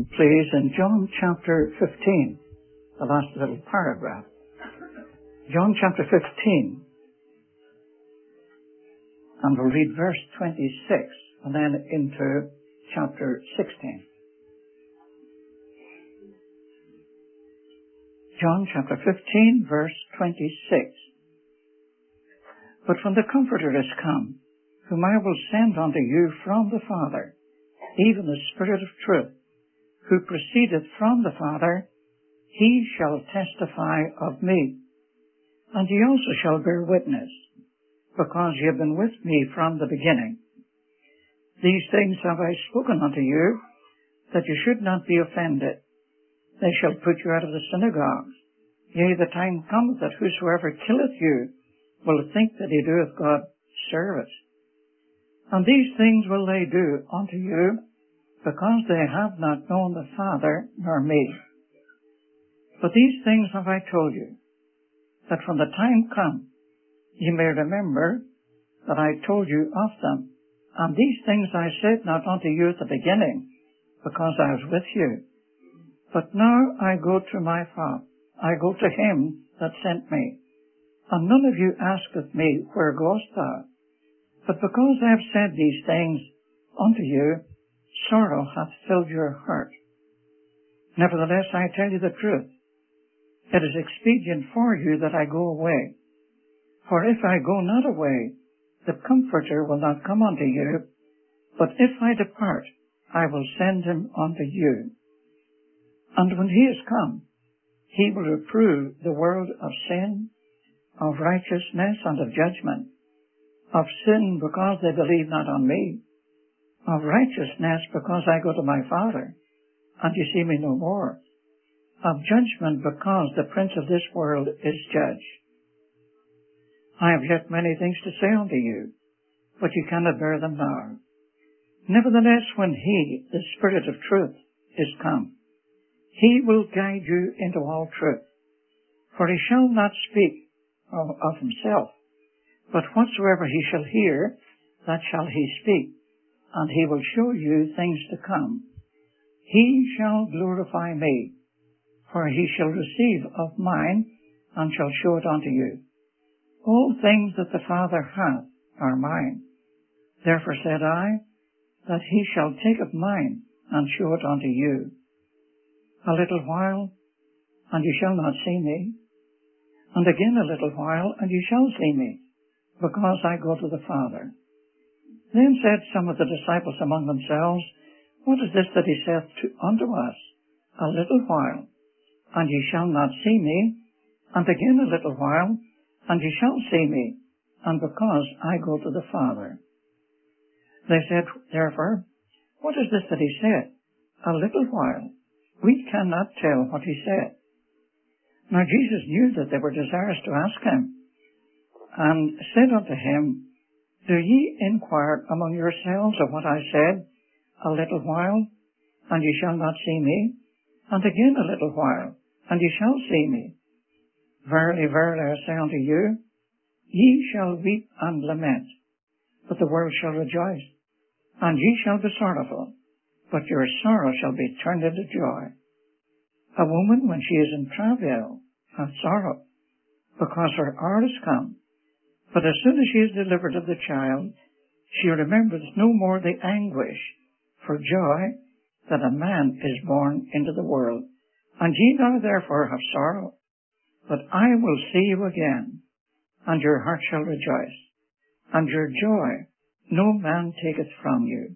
please, in John chapter 15, the last little paragraph. John chapter 15, and we'll read verse 26, and then into chapter 16. John chapter 15, verse 26. But when the Comforter is come, whom I will send unto you from the Father, even the Spirit of truth, who proceedeth from the Father, he shall testify of me. And ye also shall bear witness, because ye have been with me from the beginning. These things have I spoken unto you, that ye should not be offended. They shall put you out of the synagogues. Yea, the time cometh that whosoever killeth you will think that he doeth God service. And these things will they do unto you, because they have not known the Father nor me. But these things have I told you, that from the time come ye may remember that I told you of them. And these things I said not unto you at the beginning, because I was with you. But now I go to my Father. I go to him that sent me. And none of you asketh me, where goest thou? But because I have said these things unto you, sorrow hath filled your heart. Nevertheless, I tell you the truth. It is expedient for you that I go away. For if I go not away, the Comforter will not come unto you. But if I depart, I will send him unto you. And when he is come, he will reprove the world of sin, of righteousness, and of judgment. Of sin, because they believe not on me. Of righteousness, because I go to my Father, and you see me no more. Of judgment, because the prince of this world is judged. I have yet many things to say unto you, but you cannot bear them now. Nevertheless, when he, the Spirit of truth, is come, he will guide you into all truth. For he shall not speak of himself, but whatsoever he shall hear, that shall he speak, and he will show you things to come. He shall glorify me, for he shall receive of mine, and shall show it unto you. All things that the Father hath are mine. Therefore said I, that he shall take of mine, and show it unto you. A little while, and ye shall not see me. And again a little while, and ye shall see me, because I go to the Father. Then said some of the disciples among themselves, What is this that he saith unto us? A little while, and ye shall not see me, and again a little while, and ye shall see me, and because I go to the Father. They said, therefore, What is this that he said? A little while. We cannot tell what he said. Now Jesus knew that they were desirous to ask him, and said unto him, Do ye inquire among yourselves of what I said? A little while, and ye shall not see me, and again a little while, and ye shall see me. Verily, verily, I say unto you, ye shall weep and lament, but the world shall rejoice. And ye shall be sorrowful, but your sorrow shall be turned into joy. A woman, when she is in travail, hath sorrow, because her hour is come. But as soon as she is delivered of the child, she remembers no more the anguish for joy that a man is born into the world. And ye now therefore have sorrow, but I will see you again, and your heart shall rejoice, and your joy no man taketh from you.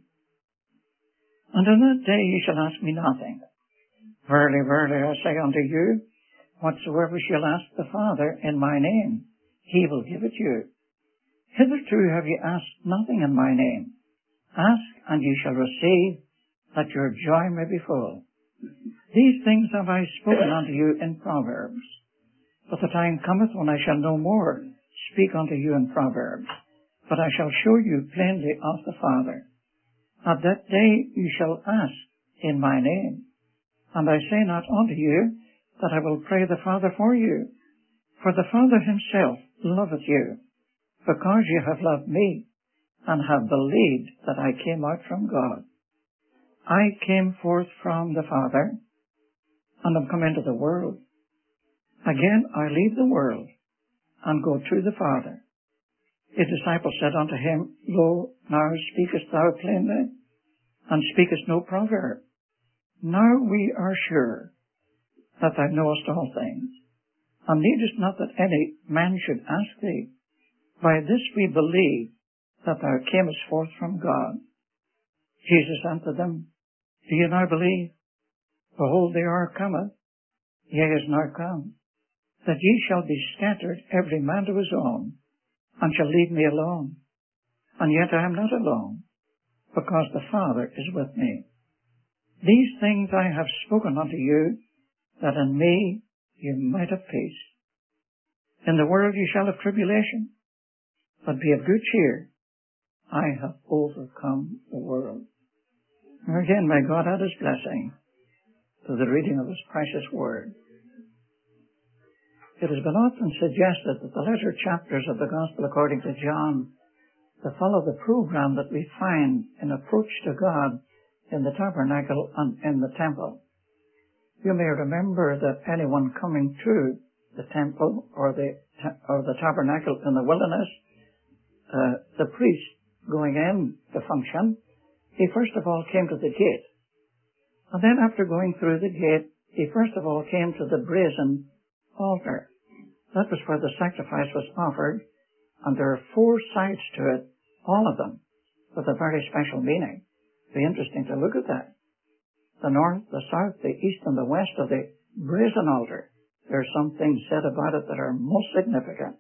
And in that day ye shall ask me nothing. Verily, verily, I say unto you, whatsoever shall ask the Father in my name, he will give it you. Hitherto have ye asked nothing in my name. Ask, and ye shall receive, that your joy may be full. These things have I spoken unto you in Proverbs. But the time cometh when I shall no more speak unto you in Proverbs, but I shall show you plainly of the Father. At that day you shall ask in my name. And I say not unto you that I will pray the Father for you, for the Father himself loveth you, because ye have loved me, and have believed that I came out from God. I came forth from the Father, and am come into the world. Again I leave the world, and go to the Father. His disciples said unto him, Lo, now speakest thou plainly, and speakest no proverb. Now we are sure that thou knowest all things, and needest not that any man should ask thee. By this we believe that thou camest forth from God. Jesus answered them, Do ye now believe? Behold, the hour cometh, yea, is now come, that ye shall be scattered every man to his own, and shall leave me alone. And yet I am not alone, because the Father is with me. These things I have spoken unto you, that in me you might have peace. In the world ye shall have tribulation, but be of good cheer. I have overcome the world. Now again, may God add his blessing to the reading of his precious word. It has been often suggested that the latter chapters of the Gospel according to John that follow the program that we find in approach to God in the tabernacle and in the temple. You may remember that anyone coming to the temple or the tabernacle in the wilderness, the priest going in to function, he first of all came to the gate. And then after going through the gate, he first of all came to the brazen altar. That was where the sacrifice was offered, and there are 4 sides to it, all of them, with a very special meaning. It'd be interesting to look at that. The north, the south, the east, and the west of the brazen altar. There are some things said about it that are most significant.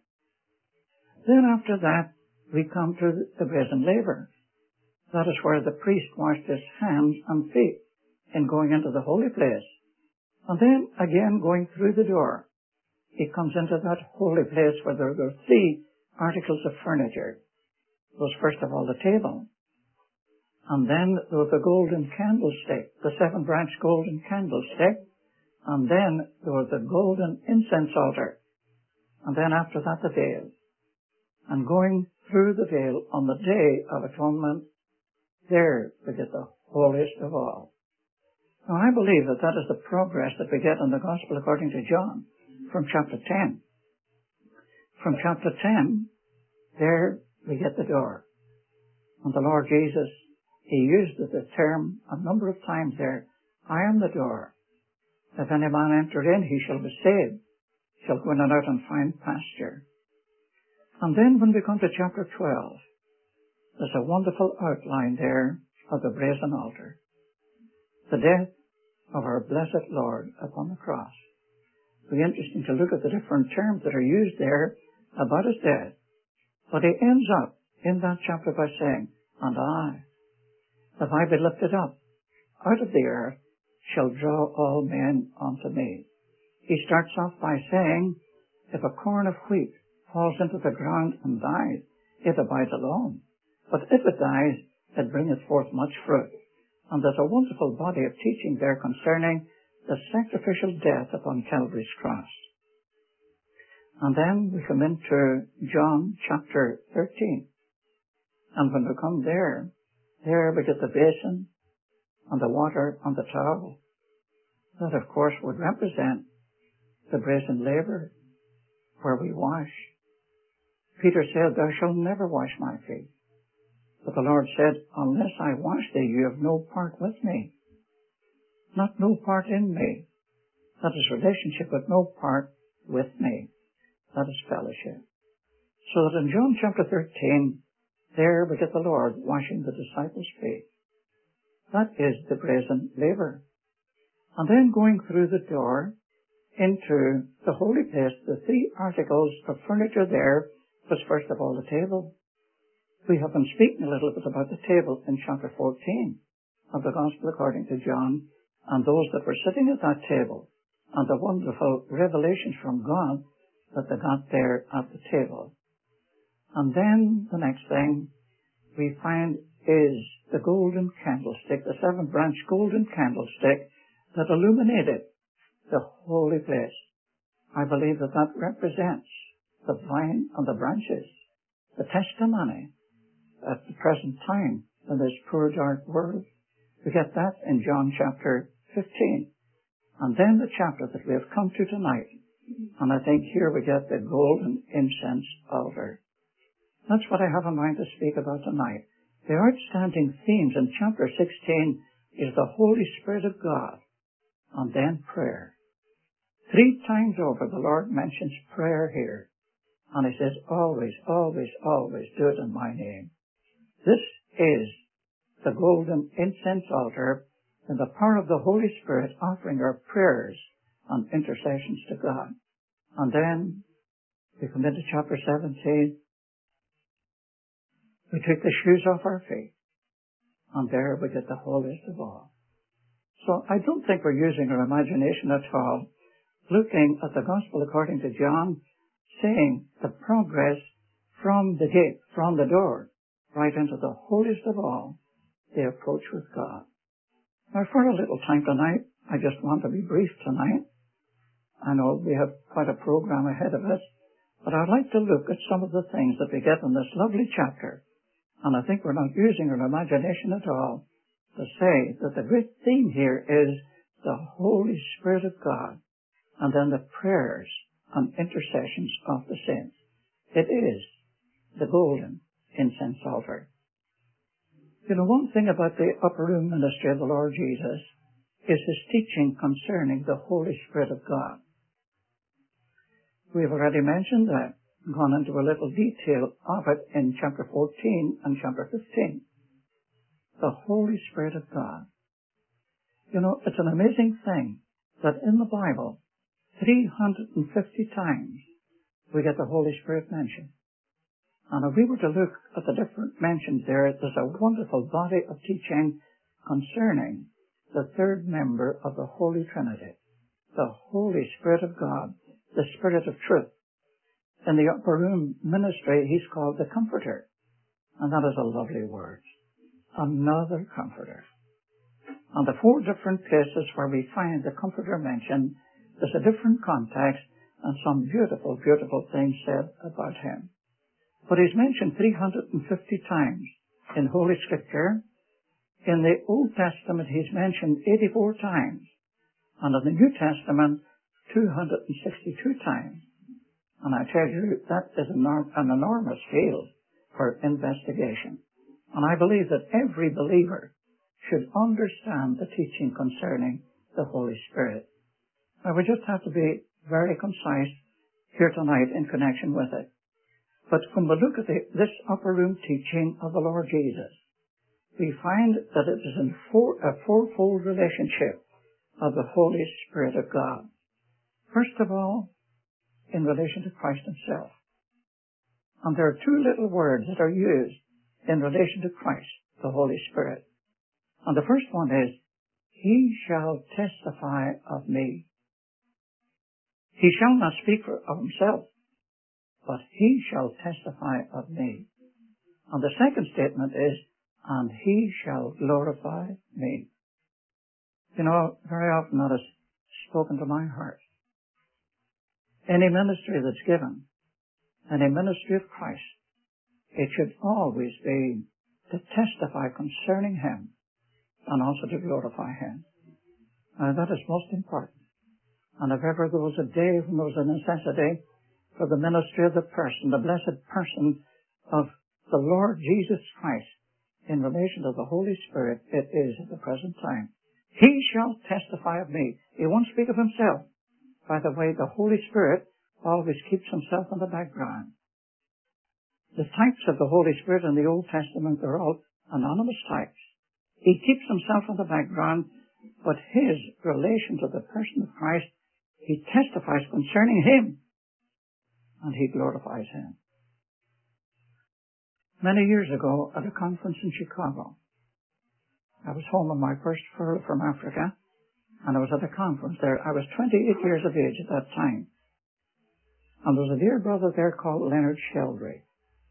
Then after that, we come to the brazen laver. That is where the priest washed his hands and feet in going into the holy place. And then again going through the door, he comes into that holy place where there are 3 articles of furniture. There was first of all the table. And then there was the golden candlestick, the 7-branch golden candlestick. And then there was the golden incense altar. And then after that the veil. And going through the veil on the Day of Atonement, there we get the holiest of all. Now I believe that that is the progress that we get in the Gospel according to John from chapter 10. From chapter 10, there we get the door. And the Lord Jesus, he used the term a number of times there, I am the door. If any man enter in, he shall be saved, shall go in and out and find pasture. And then when we come to chapter 12, there's a wonderful outline there of the brazen altar. The death of our blessed Lord upon the cross. It'll be interesting to look at the different terms that are used there about his death. But he ends up in that chapter by saying, And I, if I be lifted up out of the earth, shall draw all men unto me. He starts off by saying, if a corn of wheat falls into the ground and dies, it abides alone. But if it dies, it bringeth forth much fruit. And there's a wonderful body of teaching there concerning the sacrificial death upon Calvary's cross. And then we come into John chapter 13. And when we come there we get the basin and the water and the towel. That, of course, would represent the brazen laver where we wash. Peter said, Thou shalt never wash my feet. But the Lord said, Unless I wash thee, you have no part with me. Not no part in me. That is relationship, but no part with me. That is fellowship. So that in John chapter 13, there we get the Lord washing the disciples' feet. That is the brazen laver. And then going through the door into the holy place, the 3 articles of furniture there was first of all the table. We have been speaking a little bit about the table in chapter 14 of the Gospel according to John, and those that were sitting at that table, and the wonderful revelations from God that they got there at the table. And then the next thing we find is the golden candlestick, the 7-branch golden candlestick that illuminated the holy place. I believe that that represents the vine and the branches, the testimony at the present time in this poor dark world. We get that in John chapter 15. And then the chapter that we have come to tonight. And I think here we get the golden incense altar. That's what I have in mind to speak about tonight. The outstanding themes in chapter 16 is the Holy Spirit of God, and then prayer. 3 times over the Lord mentions prayer here, and He says, always, always, always do it in my name. This is the golden incense altar in the power of the Holy Spirit offering our prayers and intercessions to God. And then we come into chapter 17. We take the shoes off our feet, and there we get the holiest of all. So I don't think we're using our imagination at all, looking at the Gospel according to John, seeing the progress from the gate, from the door, right into the holiest of all, the approach with God. Now, for a little time tonight, I just want to be brief tonight. I know we have quite a program ahead of us, but I'd like to look at some of the things that we get in this lovely chapter. And I think we're not using our imagination at all to say that the great theme here is the Holy Spirit of God, and then the prayers and intercessions of the saints. It is the golden incense altar. You know, one thing about the upper room ministry of the Lord Jesus is His teaching concerning the Holy Spirit of God. We've already mentioned that, gone into a little detail of it in chapter 14 and chapter 15. The Holy Spirit of God. You know, it's an amazing thing that in the Bible, 350 times we get the Holy Spirit mentioned. And if we were to look at the different mentions there, there's a wonderful body of teaching concerning the third member of the Holy Trinity, the Holy Spirit of God, the Spirit of truth. In the upper room ministry, He's called the Comforter. And that is a lovely word. Another Comforter. On the 4 different places where we find the Comforter mentioned, there's a different context and some beautiful, beautiful things said about Him. But He's mentioned 350 times in Holy Scripture. In the Old Testament, He's mentioned 84 times. And in the New Testament, 262 times. And I tell you, that is an enormous field for investigation. And I believe that every believer should understand the teaching concerning the Holy Spirit. Now, we just have to be very concise here tonight in connection with it. But when we look at this upper room teaching of the Lord Jesus, we find that it is in a fourfold relationship of the Holy Spirit of God. First of all, in relation to Christ Himself. And there are 2 little words that are used in relation to Christ, the Holy Spirit. And the first one is, He shall testify of me. He shall not speak of Himself, but He shall testify of me. And the second statement is, and He shall glorify me. You know, very often that has spoken to my heart. Any ministry that's given, any ministry of Christ, it should always be to testify concerning Him and also to glorify Him. That is most important. And if ever there was a day when there was a necessity for the ministry of the person, the blessed person of the Lord Jesus Christ in relation to the Holy Spirit, it is at the present time. He shall testify of me. He won't speak of Himself. By the way, the Holy Spirit always keeps Himself in the background. The types of the Holy Spirit in the Old Testament are all anonymous types. He keeps Himself in the background, but His relation to the person of Christ, He testifies concerning Him, and He glorifies Him. Many years ago, at a conference in Chicago, I was home on my first furlough from Africa, and I was at a conference there. I was 28 years of age at that time. And there was a dear brother there called Leonard Sheldry.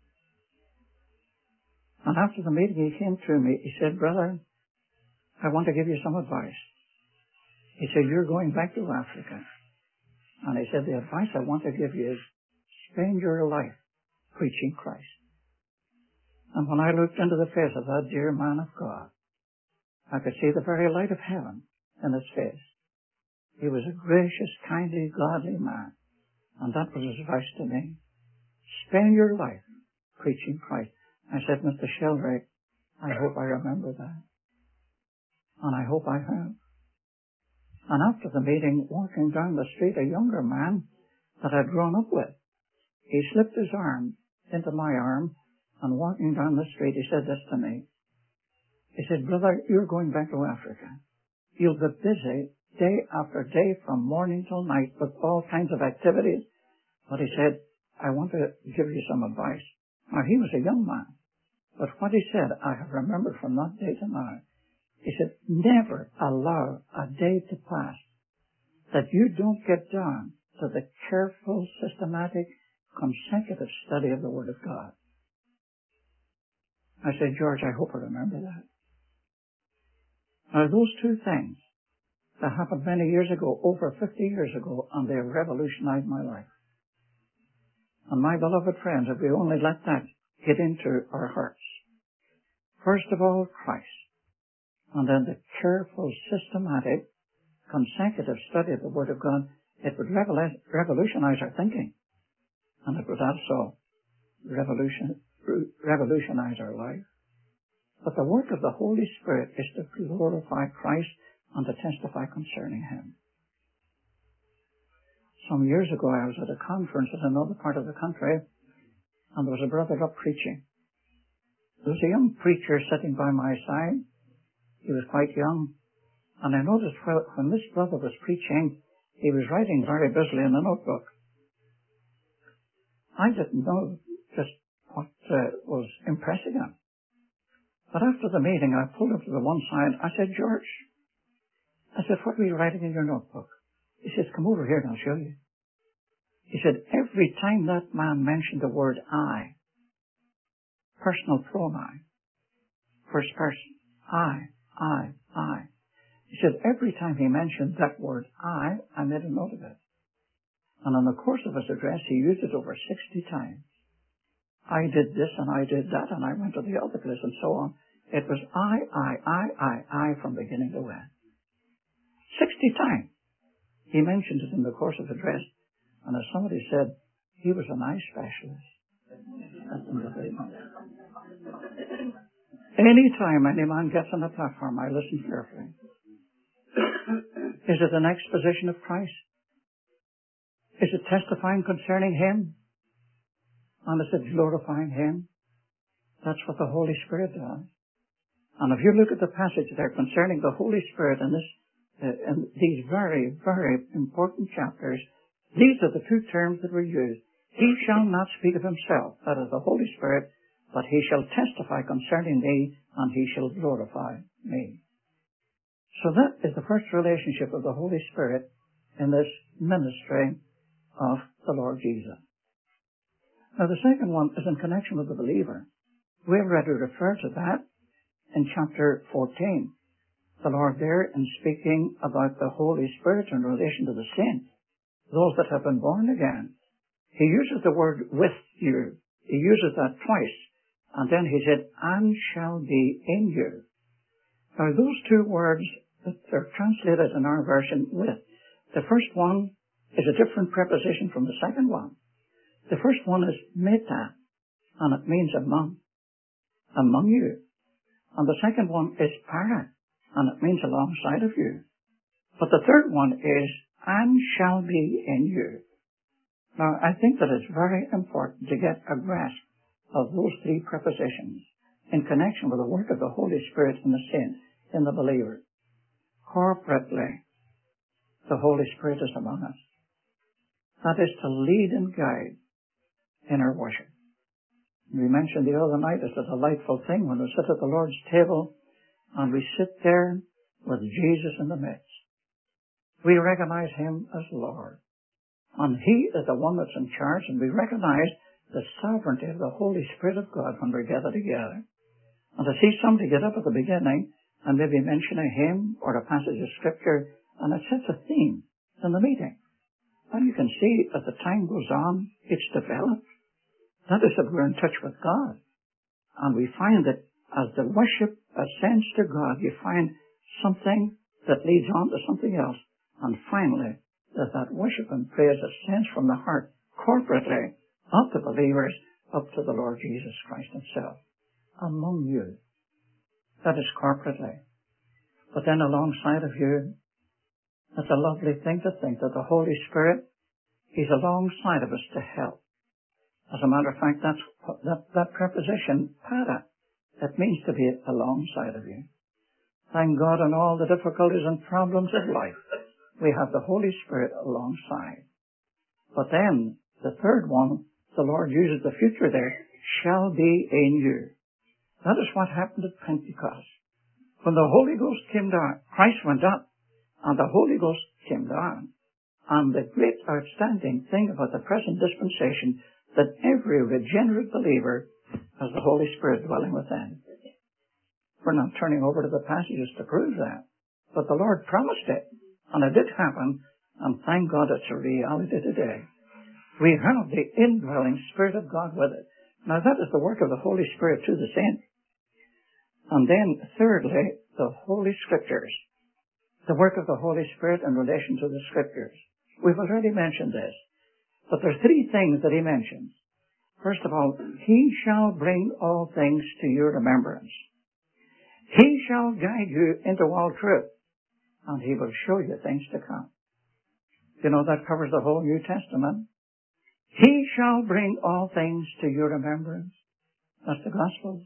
And after the meeting, he came to me. He said, "Brother, I want to give you some advice." He said, "You're going back to Africa." And he said, "The advice I want to give you is spend your life preaching Christ." And when I looked into the face of that dear man of God, I could see the very light of heaven in his face. He was a gracious, kindly, godly man. And that was his advice to me. Spend your life preaching Christ. I said, Mr. Sheldrake, I hope I remember that. And I hope I have. And after the meeting, walking down the street, a younger man that I'd grown up with, he slipped his arm into my arm, and walking down the street, he said this to me. He said, brother, you're going back to Africa. You'll be busy day after day from morning till night with all kinds of activities. But he said, I want to give you some advice. Now, he was a young man. But what he said, I have remembered from that day to now. He said, never allow a day to pass that you don't get down to the careful, systematic, consecutive study of the Word of God. I said, George, I hope I remember that. Now, those two things that happened many years ago, over 50 years ago, and they revolutionized my life. And my beloved friends, if we only let that get into our hearts. First of all, Christ. And then the careful, systematic, consecutive study of the Word of God, it would revolutionize our thinking. And it would also revolutionize our life. But the work of the Holy Spirit is to glorify Christ and to testify concerning Him. Some years ago, I was at a conference in another part of the country, and there was a brother up preaching. There was a young preacher sitting by my side. He was quite young, and I noticed when this brother was preaching, he was writing very busily in a notebook. I didn't know just what was impressing him. But after the meeting, I pulled him to the one side. I said, George, I said, what were you writing in your notebook? He says, come over here and I'll show you. He said, every time that man mentioned the word I, personal pronoun, first person, I. He said, every time he mentioned that word I made a note of it. And in the course of his address, he used it over 60 times. I did this and I did that and I went to the other place and so on. It was I from beginning to end. 60 times. He mentioned it in the course of the address. And as somebody said, he was an eye specialist. Anytime any man gets on a platform, I listen carefully. Is it an exposition of Christ? Is it testifying concerning Him? And is it glorifying Him? That's what the Holy Spirit does. And if you look at the passage there concerning the Holy Spirit in these very, very important chapters, these are the two terms that were used. He shall not speak of himself, that is the Holy Spirit, but he shall testify concerning me, and he shall glorify me. So that is the first relationship of the Holy Spirit in this ministry of the Lord Jesus. Now the second one is in connection with the believer. We already referred to that in chapter 14. The Lord there, in speaking about the Holy Spirit in relation to the saints, those that have been born again, He uses the word with you. He uses that twice. And then He said, and shall be in you. Now those two words that are translated in our version with, the first one is a different preposition from the second one. The first one is meta, and it means among you. And the second one is para, and it means alongside of you. But the third one is, and shall be in you. Now, I think that it's very important to get a grasp of those three prepositions in connection with the work of the Holy Spirit in the saint, in the believer. Corporately, the Holy Spirit is among us. That is to lead and guide in our worship. We mentioned the other night, it's a delightful thing when we sit at the Lord's table and we sit there with Jesus in the midst. We recognize Him as Lord. And He is the one that's in charge, and we recognize the sovereignty of the Holy Spirit of God when we gather together. And to see somebody get up at the beginning and maybe mention a hymn or a passage of Scripture, and it sets a theme in the meeting. And you can see as the time goes on, it's developed. That is that we're in touch with God. And we find that as the worship ascends to God, you find something that leads on to something else. And finally, that worship and praise ascends from the heart corporately of the believers up to the Lord Jesus Christ himself among you. That is corporately. But then alongside of you, it's a lovely thing to think that the Holy Spirit, he's alongside of us to help. As a matter of fact, that preposition, para, it means to be alongside of you. Thank God in all the difficulties and problems of life, we have the Holy Spirit alongside. But then, the third one, the Lord uses the future there, shall be in you. That is what happened at Pentecost. When the Holy Ghost came down, Christ went up, and the Holy Ghost came down. And the great outstanding thing about the present dispensation, that every regenerate believer has the Holy Spirit dwelling within. We're not turning over to the passages to prove that. But the Lord promised it, and it did happen, and thank God it's a reality today. We have the indwelling Spirit of God with it. Now that is the work of the Holy Spirit to the saint. And then, thirdly, the Holy Scriptures. The work of the Holy Spirit in relation to the Scriptures. We've already mentioned this. But there's three things that he mentions. First of all, he shall bring all things to your remembrance. He shall guide you into all truth. And he will show you things to come. You know, that covers the whole New Testament. He shall bring all things to your remembrance. That's the Gospels.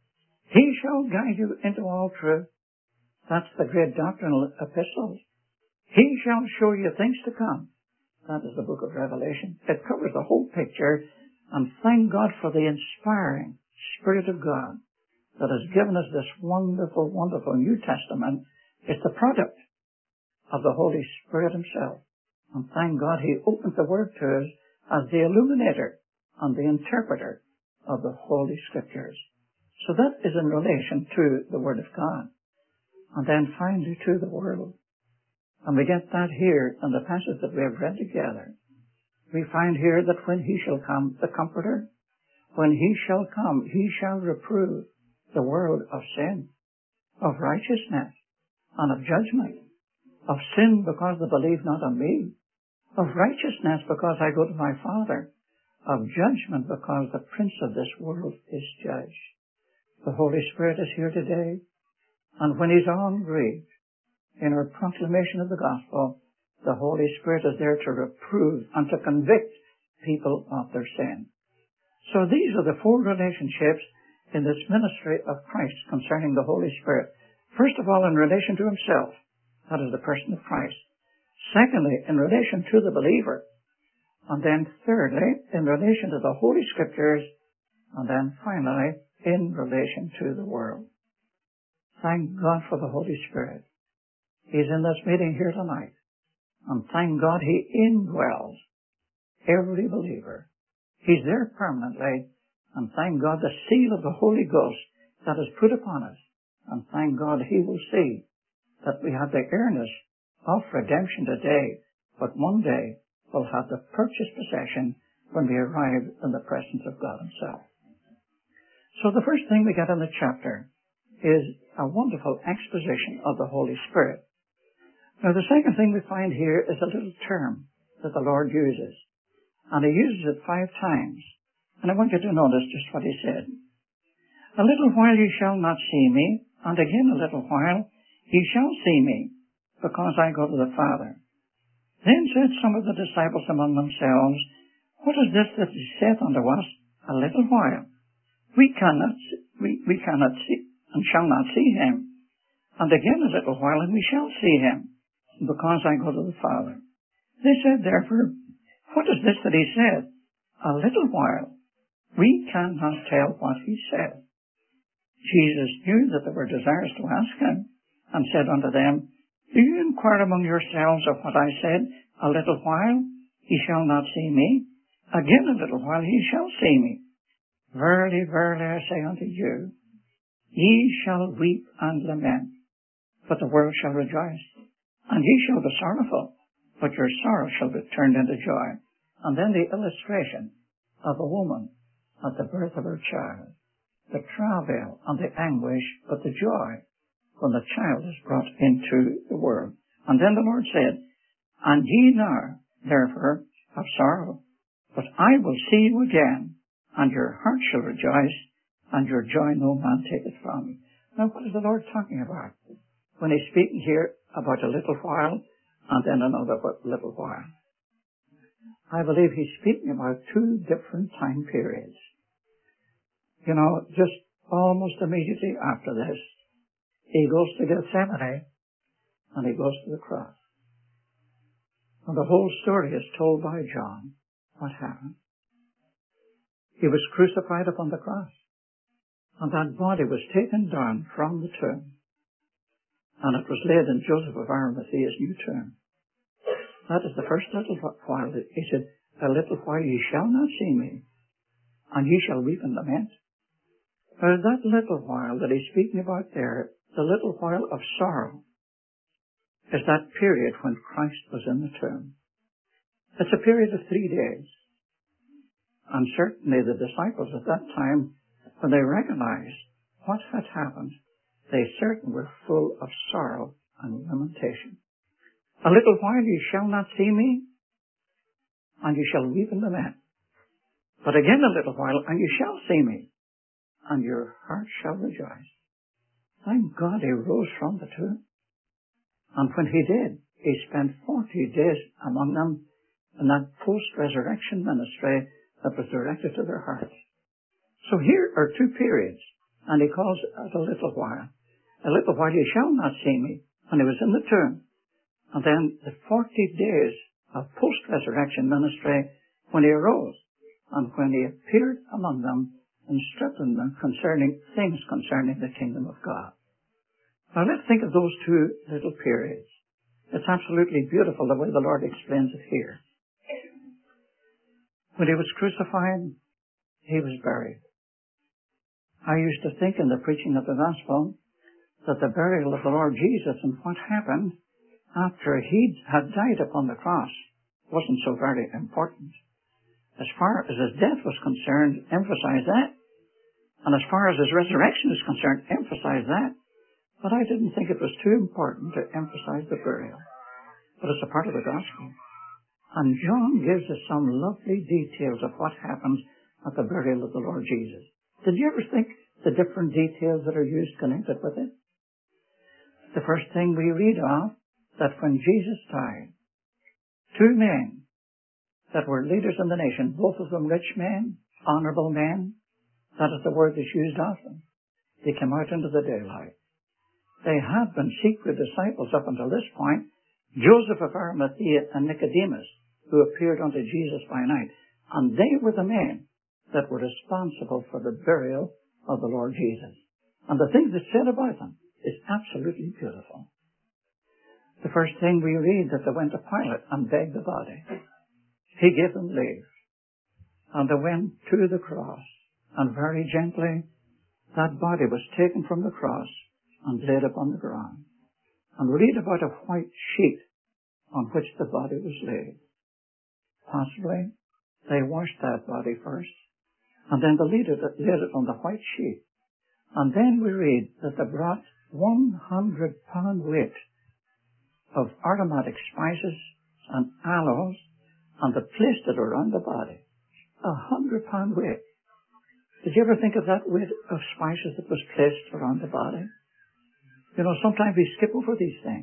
He shall guide you into all truth. That's the great doctrinal epistles. He shall show you things to come. That is the book of Revelation. It covers the whole picture, and thank God for the inspiring Spirit of God that has given us this wonderful, wonderful New Testament. It's the product of the Holy Spirit himself. And thank God he opened the Word to us as the illuminator and the interpreter of the Holy Scriptures. So that is in relation to the Word of God. And then finally to the world. And we get that here in the passage that we have read together. We find here that when he shall come, the Comforter, when he shall come, he shall reprove the world of sin, of righteousness, and of judgment, of sin because they believe not on me, of righteousness because I go to my Father, of judgment because the prince of this world is judged. The Holy Spirit is here today, and when he's on grieved in our proclamation of the gospel, the Holy Spirit is there to reprove and to convict people of their sin. So these are the four relationships in this ministry of Christ concerning the Holy Spirit. First of all, in relation to himself, that is the person of Christ. Secondly, in relation to the believer. And then thirdly, in relation to the Holy Scriptures. And then finally, in relation to the world. Thank God for the Holy Spirit. He's in this meeting here tonight. And thank God he indwells every believer. He's there permanently. And thank God the seal of the Holy Ghost that is put upon us. And thank God he will see that we have the earnest of redemption today, but one day we'll have the purchased possession when we arrive in the presence of God himself. So the first thing we get in the chapter is a wonderful exposition of the Holy Spirit. Now the second thing we find here is a little term that the Lord uses. And he uses it 5 times. And I want you to notice just what he said. A little while ye shall not see me, and again a little while ye shall see me, because I go to the Father. Then said some of the disciples among themselves, What is this that he saith unto us, a little while? We cannot see, and shall not see him. And again a little while, and we shall see him, because I go to the Father. They said therefore, What is this that he said? A little while. We cannot tell what he said. Jesus knew that they were desirous to ask him, and said unto them, Do you inquire among yourselves of what I said? A little while ye shall not see me. Again a little while ye shall see me. Verily, verily, I say unto you, ye shall weep and lament, but the world shall rejoice. And ye shall be sorrowful, but your sorrow shall be turned into joy. And then the illustration of a woman at the birth of her child. The travail and the anguish, but the joy when the child is brought into the world. And then the Lord said, and ye now, therefore, have sorrow, but I will see you again, and your heart shall rejoice, and your joy no man taketh from you. Now, what is the Lord talking about when he's speaking here about a little while and then another little while? I believe he's speaking about two different time periods. You know, just almost immediately after this, he goes to Gethsemane and he goes to the cross. And the whole story is told by John. What happened? He was crucified upon the cross. And that body was taken down from the tomb. And it was laid in Joseph of Arimathea's new tomb. That is the first little while. He said, a little while ye shall not see me, and ye shall weep and lament. Now that little while that he's speaking about there, the little while of sorrow, is that period when Christ was in the tomb. It's a period of 3 days. And certainly the disciples at that time, when they recognized what had happened, they certainly were full of sorrow and lamentation. A little while ye shall not see me, and ye shall weep and lament. But again a little while, and ye shall see me, and your heart shall rejoice. Thank God he rose from the tomb. And when he did, he spent 40 days among them in that post-resurrection ministry that was directed to their hearts. So here are two periods, and he calls it a little while. A little while ye shall not see me, when he was in the tomb. And then the 40 days of post-resurrection ministry when he arose, and when he appeared among them, instructing them concerning things concerning the kingdom of God. Now let's think of those two little periods. It's absolutely beautiful the way the Lord explains it here. When he was crucified, he was buried. I used to think in the preaching of the gospel that the burial of the Lord Jesus and what happened after he had died upon the cross wasn't so very important. As far as his death was concerned, emphasize that. And as far as his resurrection is concerned, emphasize that. But I didn't think it was too important to emphasize the burial. But it's a part of the gospel. And John gives us some lovely details of what happens at the burial of the Lord Jesus. Did you ever think the different details that are used connected with it? The first thing we read of, that when Jesus died, two men that were leaders in the nation, both of them rich men, honorable men, that is the word that's used often. They came out into the daylight. They had been secret disciples up until this point, Joseph of Arimathea and Nicodemus, who appeared unto Jesus by night. And they were the men that were responsible for the burial of the Lord Jesus. And the things that's said about them is absolutely beautiful. The first thing we read that they went to Pilate and begged the body. He gave them leave. And they went to the cross. And very gently, that body was taken from the cross and laid upon the ground. And read about a white sheet on which the body was laid. Possibly, they washed that body first, and then they laid it on the white sheet. And then we read that they brought 100-pound weight of aromatic spices and aloes, and they placed it around the body. 100-pound weight. Did you ever think of that weight of spices that was placed around the body? You know, sometimes we skip over these things.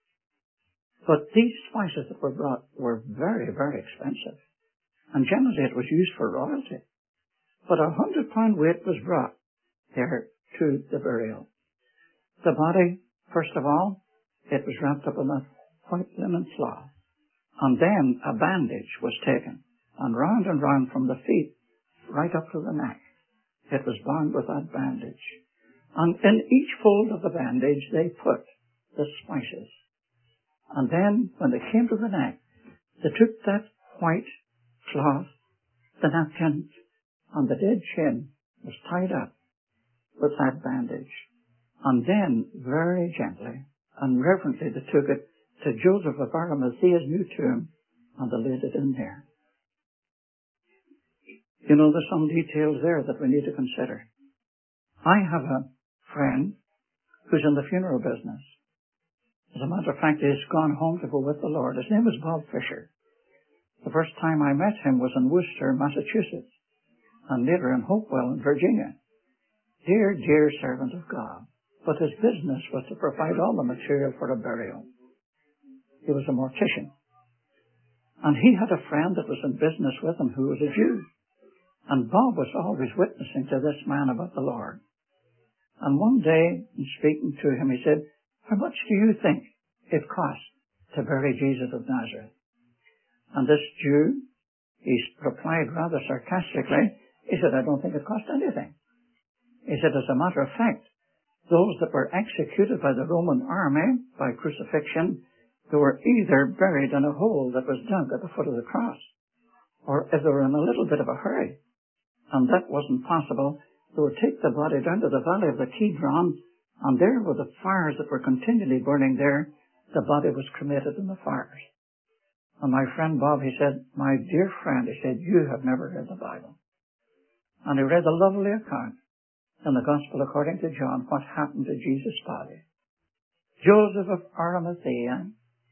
But these spices that were brought were very, very expensive. And generally it was used for royalty. But 100-pound weight was brought there to the burial. The body, first of all, it was wrapped up in a white linen cloth. And then a bandage was taken. And round from the feet, right up to the neck. It was bound with that bandage. And in each fold of the bandage, they put the spices. And then, when they came to the neck, they took that white cloth, the napkin, and the dead chin was tied up with that bandage. And then, very gently and reverently, they took it to Joseph of Arimathea's new tomb, and they laid it in there. You know, there's some details there that we need to consider. I have a friend who's in the funeral business. As a matter of fact, he's gone home to go with the Lord. His name was Bob Fisher. The first time I met him was in Worcester, Massachusetts, and later in Hopewell in Virginia. Dear, dear servant of God. But his business was to provide all the material for a burial. He was a mortician. And he had a friend that was in business with him who was a Jew. And Bob was always witnessing to this man about the Lord. And one day, in speaking to him, he said, "How much do you think it cost to bury Jesus of Nazareth?" And this Jew, he replied rather sarcastically, he said, "I don't think it cost anything." He said, "As a matter of fact, those that were executed by the Roman army by crucifixion, they were either buried in a hole that was dug at the foot of the cross, or if they were in a little bit of a hurry, and that wasn't possible, they would take the body down to the valley of the Kidron, and there were the fires that were continually burning there, the body was cremated in the fires." And my friend Bob, he said, "My dear friend," he said, "you have never read the Bible." And he read the lovely account in the Gospel according to John, what happened to Jesus' body. Joseph of Arimathea,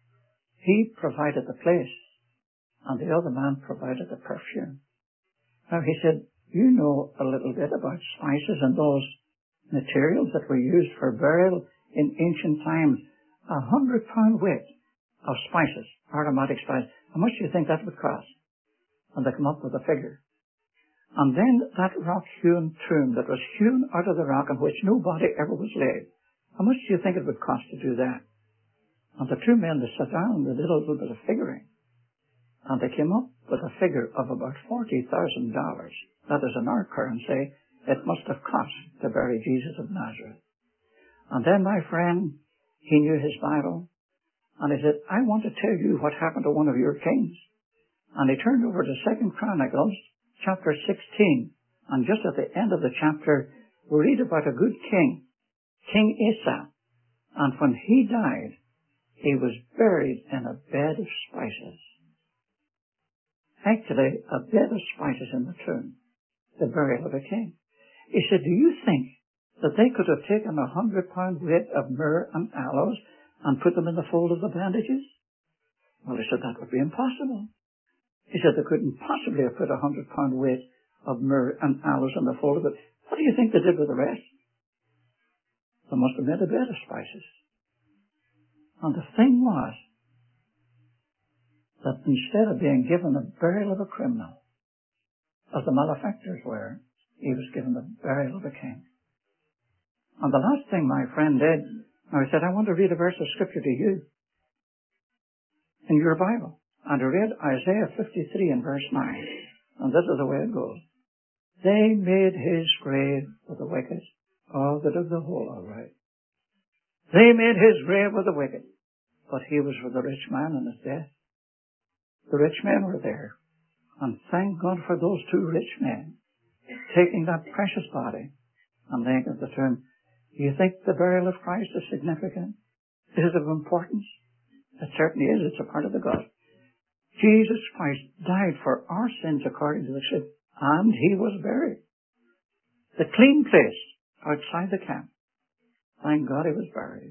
he provided the place, and the other man provided the perfume. Now he said, "You know a little bit about spices and those materials that were used for burial in ancient times. 100-pound weight of spices, aromatic spices. How much do you think that would cost?" And they come up with a figure. And then that rock-hewn tomb that was hewn out of the rock in which no body ever was laid. How much do you think it would cost to do that? And the two men, they sat down and they did a little bit of figuring. And they came up with a figure of about $40,000. That is, in our currency, it must have cost to bury Jesus of Nazareth. And then my friend, he knew his Bible. And he said, "I want to tell you what happened to one of your kings." And he turned over to 2 Chronicles, chapter 16, and just at the end of the chapter, we read about a good king, King Asa. And when he died, he was buried in a bed of spices. Actually, a bed of spices in the tomb, the burial of a king. He said, "Do you think that they could have taken 100-pound weight of myrrh and aloes and put them in the fold of the bandages?" Well, he said, "That would be impossible." He said, "They couldn't possibly have put 100-pound weight of myrrh and aloes in the fold of it. What do you think they did with the rest?" They must have made a bed of spices. And the thing was that instead of being given the burial of a criminal, as the malefactors were, he was given the burial of a king. And the last thing my friend did, now he said, "I want to read a verse of scripture to you in your Bible." And I read Isaiah 53 and verse 9. And this is the way it goes. "They made his grave with the wicked." Oh, they did the whole all right. "They made his grave with the wicked, but he was with the rich man in his death." The rich men were there. And thank God for those two rich men taking that precious body and laying it in the tomb. Do you think the burial of Christ is significant? Is it of importance? It certainly is. It's a part of the gospel. Jesus Christ died for our sins according to the Scripture, and he was buried. The clean place outside the camp. Thank God he was buried.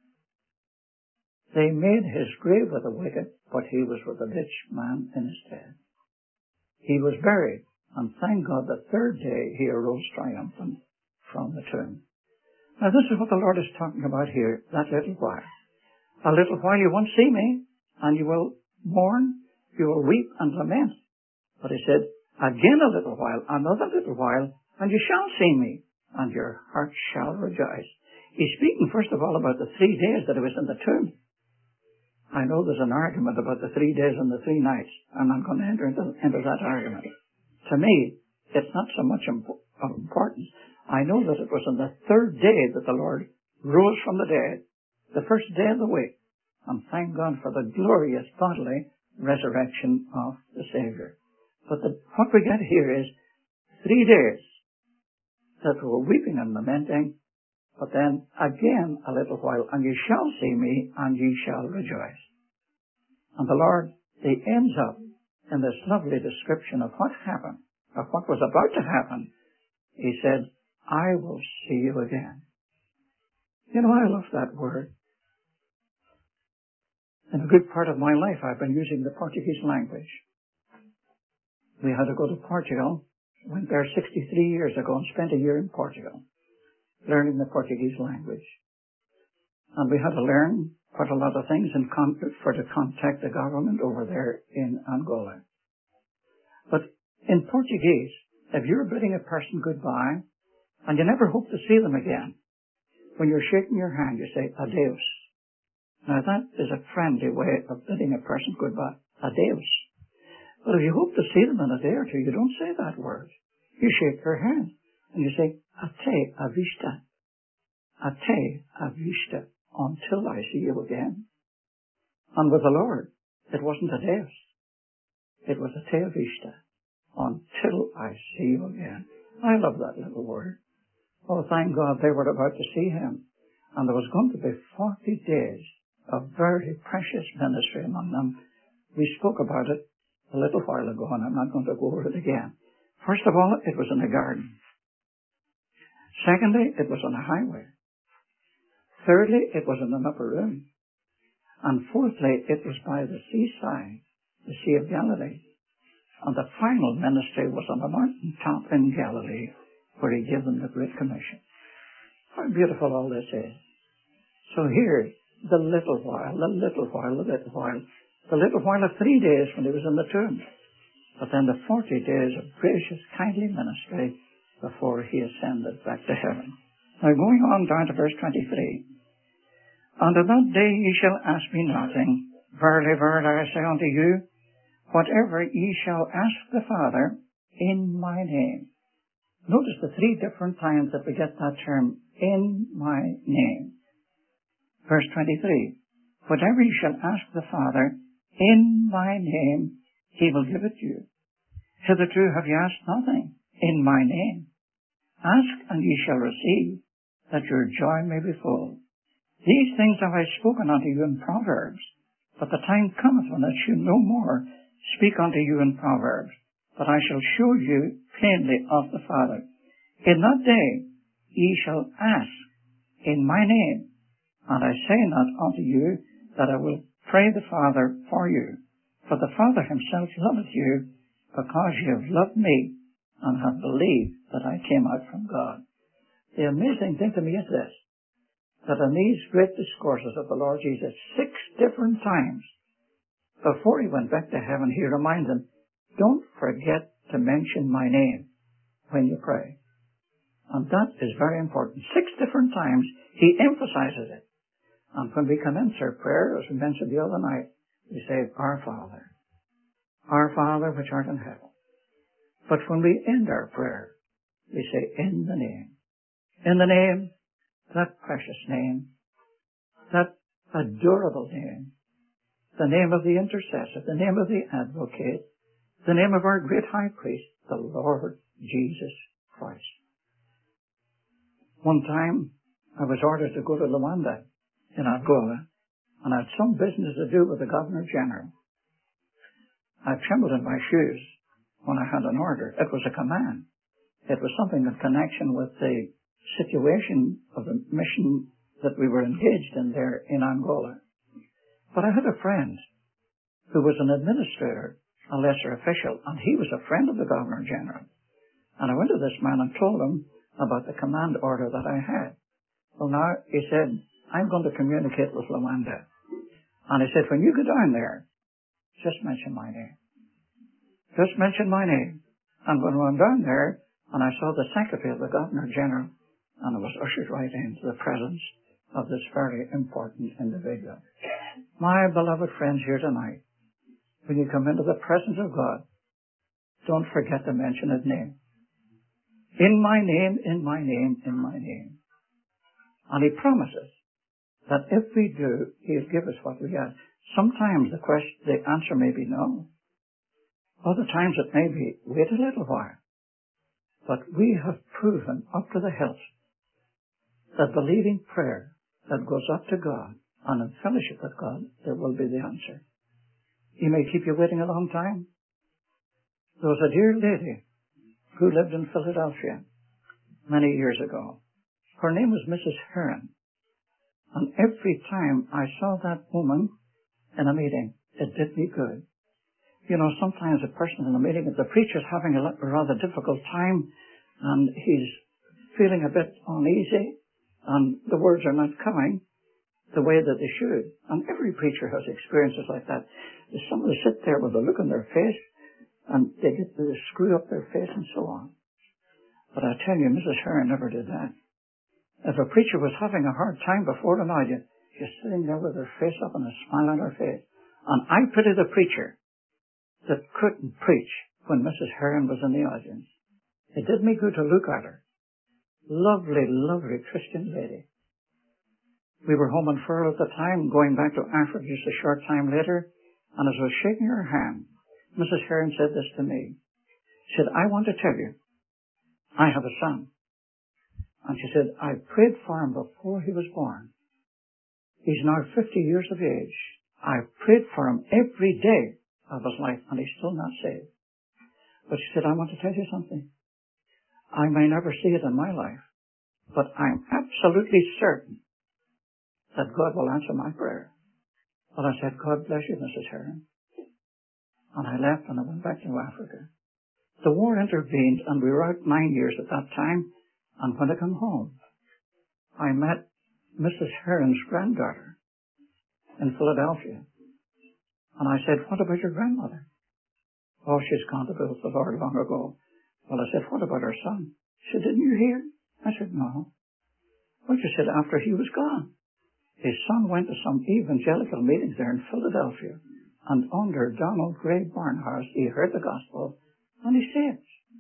They made his grave with the wicked, but he was with the rich man in his stead. He was buried, and thank God the third day he arose triumphant from the tomb. Now this is what the Lord is talking about here, that little while. A little while you won't see me, and you will mourn, you will weep and lament. But he said, again a little while, another little while, and you shall see me, and your heart shall rejoice. He's speaking first of all about the 3 days that he was in the tomb. I know there's an argument about the 3 days and the 3 nights. I'm not going to enter into that argument. To me, it's not so much of importance. I know that it was on the third day that the Lord rose from the dead, the first day of the week, and thank God for the glorious bodily resurrection of the Savior. But what we get here is 3 days that we were weeping and lamenting, but then again a little while, and ye shall see me, and ye shall rejoice. And the Lord, he ends up in this lovely description of what happened, of what was about to happen. He said, I will see you again. You know, I love that word. In a good part of my life, I've been using the Portuguese language. We had to go to Portugal. Went there 63 years ago and spent a year in Portugal learning the Portuguese language. And we had to learn quite a lot of things to contact the government over there in Angola. But in Portuguese, if you're bidding a person goodbye and you never hope to see them again, when you're shaking your hand, you say, adeus. Now that is a friendly way of bidding a person goodbye, adeus. But if you hope to see them in a day or two, you don't say that word. You shake their hand and you say, até a vista. Até a vista. Until I see you again. And with the Lord, it wasn't adeus. It was até a vista. Until I see you again. I love that little word. Oh, thank God they were about to see him. And there was going to be 40 days of very precious ministry among them. We spoke about it a little while ago, and I'm not going to go over it again. First of all, it was in a garden. Secondly, it was on a highway. Thirdly, it was in an upper room. And fourthly, it was by the seaside, the Sea of Galilee. And the final ministry was on a mountain top in Galilee, where he gave them the Great Commission. How beautiful all this is. So here, the little while of 3 days when he was in the tomb. But then the 40 days of gracious, kindly ministry before he ascended back to heaven. Now going on down to verse 23. And on that day ye shall ask me nothing. Verily, verily, I say unto you, whatever ye shall ask the Father in my name. Notice the 3 different times that we get that term, in my name. Verse 23. Whatever ye shall ask the Father in my name, he will give it you. Hitherto have ye asked nothing in my name. Ask, and ye shall receive, that your joy may be full. These things have I spoken unto you in Proverbs, but the time cometh when I shall no more speak unto you in Proverbs, but I shall show you plainly of the Father. In that day ye shall ask in my name, and I say not unto you that I will pray the Father for you, for the Father himself loveth you, because ye have loved me, and have believed that I came out from God. The amazing thing to me is this, that in these great discourses of the Lord Jesus, 6 different times, before he went back to heaven, he reminded them, don't forget to mention my name when you pray. And that is very important. 6 different times he emphasizes it. And when we commence our prayer, as we mentioned the other night, we say, Our Father which art in heaven. But when we end our prayer, we say, in the name, that precious name, that adorable name, the name of the intercessor, the name of the advocate, the name of our great high priest, the Lord Jesus Christ. One time, I was ordered to go to Luanda in Angola, and I had some business to do with the Governor General. I trembled in my shoes when I had an order. It was a command. It was something in connection with the situation of the mission that we were engaged in there in Angola. But I had a friend who was an administrator, a lesser official, and he was a friend of the Governor General. And I went to this man and told him about the command order that I had. Well, now, he said, I'm going to communicate with Luanda. And he said, when you go down there, just mention my name. Just mention my name. And when I went down there, and I saw the secretary of the Governor General, and I was ushered right into the presence of this very important individual. My beloved friends here tonight, when you come into the presence of God, don't forget to mention his name. In my name, in my name, in my name. And he promises that if we do, he'll give us what we ask. Sometimes the answer may be no. Other times it may be, wait a little while. But we have proven up to the hilt that believing prayer that goes up to God and in fellowship with God, there will be the answer. He may keep you waiting a long time. There was a dear lady who lived in Philadelphia many years ago. Her name was Mrs. Heron. And every time I saw that woman in a meeting, it did me good. You know, sometimes a person in a meeting, if the preacher's having a rather difficult time and he's feeling a bit uneasy and the words are not coming the way that they should. And every preacher has experiences like that. Somebody sit there with a look on their face and they get to screw up their face and so on. But I tell you, Mrs. Heron never did that. If a preacher was having a hard time before an audience, she's sitting there with her face up and a smile on her face. And I pity the preacher that couldn't preach when Mrs. Heron was in the audience. It did me good to look at her. Lovely, lovely Christian lady. We were home in Furl at the time, going back to Africa just a short time later, and as I was shaking her hand, Mrs. Heron said this to me. She said, I want to tell you, I have a son. And she said, I prayed for him before he was born. He's now 50 years of age. I prayed for him every day of his life, and he's still not saved. But she said, I want to tell you something. I may never see it in my life, but I'm absolutely certain that God will answer my prayer. Well, I said, God bless you, Mrs. Heron. And I left and I went back to Africa. The war intervened and we were out 9 years at that time. And when I come home, I met Mrs. Heron's granddaughter in Philadelphia. And I said, what about your grandmother? Oh, she's gone to be with the Lord long ago. Well, I said, what about her son? She said, didn't you hear? I said, no. Well, she said, after he was gone, his son went to some evangelical meetings there in Philadelphia. And under Donald Gray Barnhouse, he heard the gospel and he saved.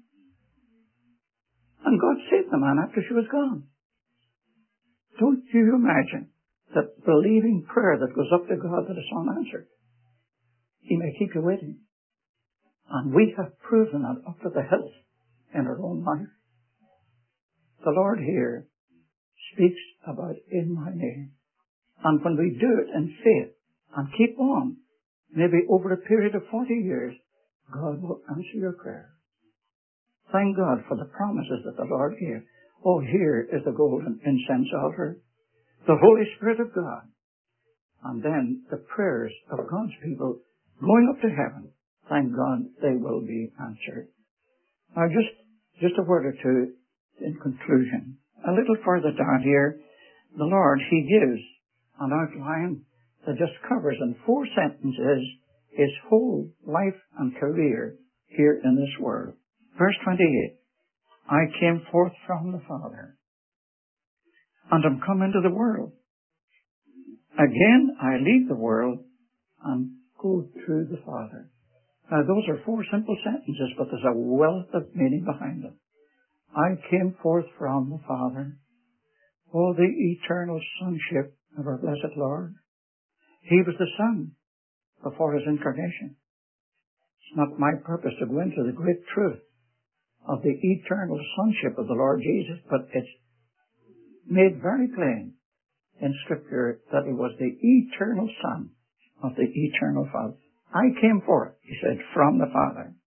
And God saved the man after she was gone. Don't you imagine that believing prayer that goes up to God that is unanswered? He may keep you waiting. And we have proven that up to the hilt in our own life. The Lord here speaks about in my name. And when we do it in faith and keep on, maybe over a period of 40 years, God will answer your prayer. Thank God for the promises that the Lord gave. Oh, here is the golden incense altar, the Holy Spirit of God, and then the prayers of God's people going up to heaven. Thank God they will be answered. Now, just a word or two in conclusion. A little further down here, the Lord, He gives an outline that just covers in 4 sentences His whole life and career here in this world. Verse 28, I came forth from the Father, and am come into the world. Again I leave the world, and go to the Father. Now those are 4 simple sentences, but there's a wealth of meaning behind them. I came forth from the Father. Oh, the eternal sonship of our blessed Lord. He was the Son before His incarnation. It's not my purpose to go into the great truth of the eternal sonship of the Lord Jesus, but it's made very plain in Scripture that He was the eternal Son of the eternal Father. I came forth, He said, from the Father,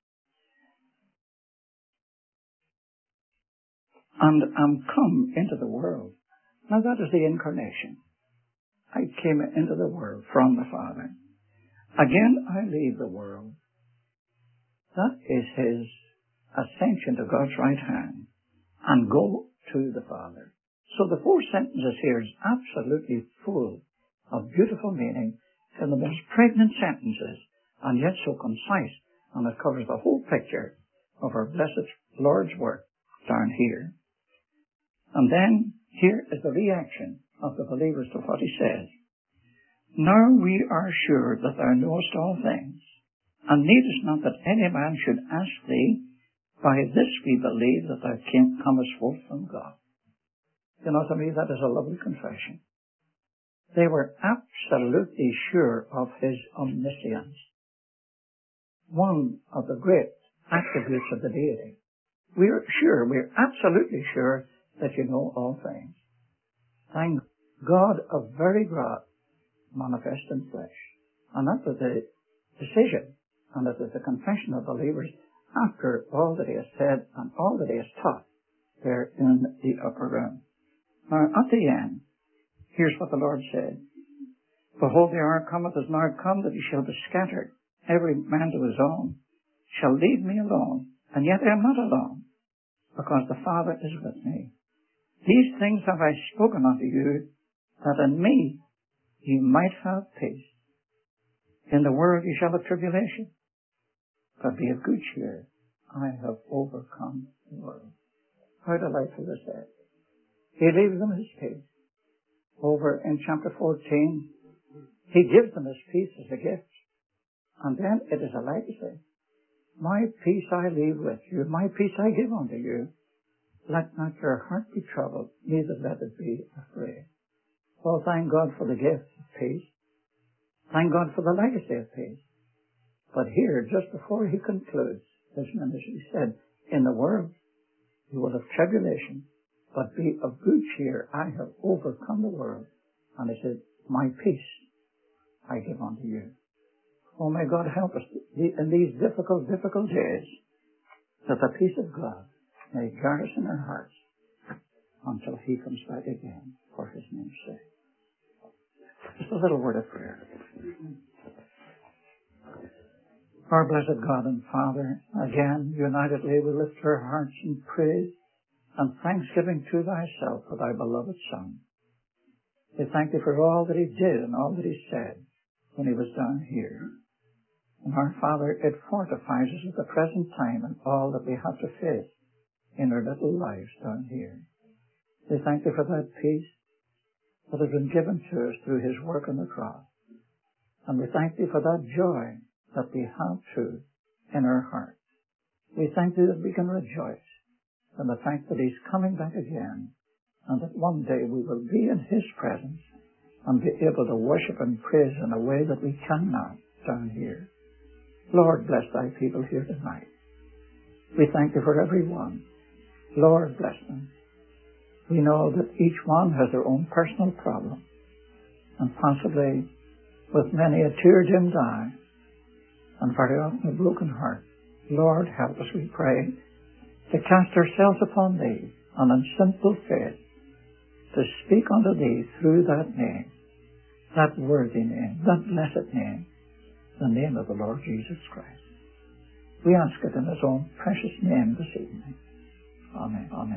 and am come into the world. Now that is the incarnation. I came into the world from the Father. Again I leave the world. That is His ascension to God's right hand, and go to the Father. So the 4 sentences here is absolutely full of beautiful meaning in the most pregnant sentences, and yet so concise, and it covers the whole picture of our blessed Lord's work down here. And then here is the reaction of the believers to what He says. Now we are sure that Thou knowest all things, and needest not that any man should ask Thee. By this we believe that Thou comest forth from God. You know, to me that is a lovely confession. They were absolutely sure of His omniscience, one of the great attributes of the deity. We're absolutely sure that You know all things. Thank God of very God manifest in flesh. And that was the decision, and that was the confession of believers after all that He has said and all that He has taught there in the upper room. Now, at the end, Here's what the Lord said. Behold, the hour cometh is now come that ye shall be scattered, every man to his own, shall leave me alone, and yet I am not alone, because the Father is with me. These things have I spoken unto you, that in me ye might have peace. In the world ye shall have tribulation, but be of good cheer. I have overcome the world. How delightful is that? He leaves them his peace. Over in chapter 14, he gives them his peace as a gift. And then it is a legacy. My peace I leave with you, my peace I give unto you. Let not your heart be troubled, neither let it be afraid. Oh, thank God for the gift of peace. Thank God for the legacy of peace. But here, just before he concludes his ministry, he said, in the world you will have tribulation, but be of good cheer. I have overcome the world. And he said, my peace I give unto you. Oh, may God help us in these difficult days, that the peace of God may guard us in our hearts until he comes back again for his name's sake. Just a little word of prayer. Our blessed God and Father, again, unitedly we lift our hearts in praise and thanksgiving to thyself for thy beloved Son. We thank thee for all that he did and all that he said when he was down here. And our Father, it fortifies us at the present time in all that we have to face in our little lives down here. We thank thee for that peace that has been given to us through his work on the cross. And we thank thee for that joy that we have too in our hearts. We thank thee that we can rejoice in the fact that he's coming back again, and that one day we will be in his presence and be able to worship and praise in a way that we cannot down here. Lord, bless thy people here tonight. We thank you for every one. Lord, bless them. We know that each one has their own personal problem, and possibly with many a tear-dimmed eye and very often a broken heart. Lord, help us, we pray, to cast ourselves upon thee and in simple faith to speak unto thee through that name, that worthy name, that blessed name, the name of the Lord Jesus Christ. We ask it in his own precious name this evening. Amen. Amen.